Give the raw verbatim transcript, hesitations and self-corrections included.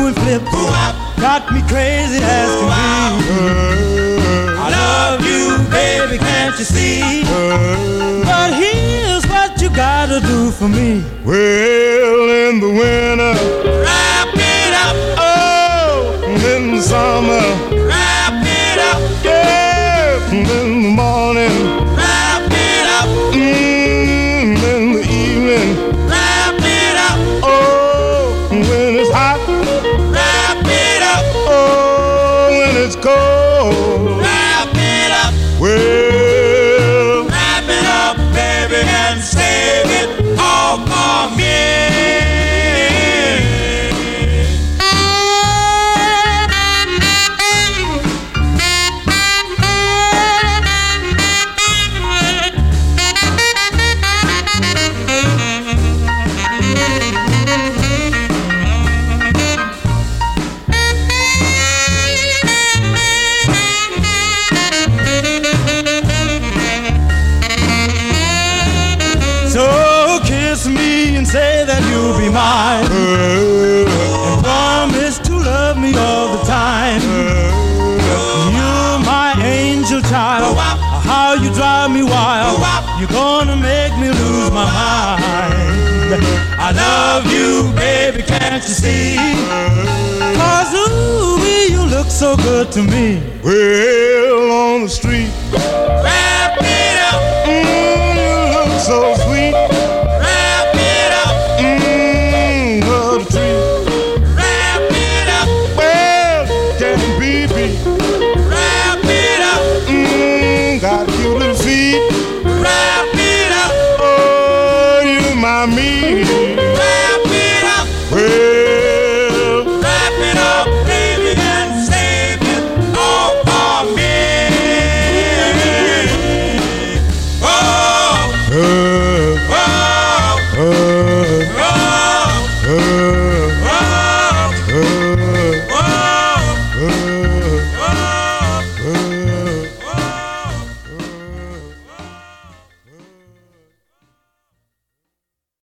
doing flips. Got me crazy as can be. I love you, baby, can't you see? But here's what you gotta do for me. Well, in the winter, wrap it up. Oh, in the summer, wrap it up. Yeah, in the morning, wrap it up. Mm, in the evening, wrap it up. Oh, when it's hot, wrap it up. Oh, when it's cold, wrap it up. Well, wrap it up, baby, and save it all for me. Say that you'll be mine, and promise to love me all the time. You're my angel child. How you drive me wild. You're gonna make me lose my mind. I love you, baby, can't you see? Cause ooh, you look so good to me. Well, on the street, wrap it up. Mm, you look so sweet. Got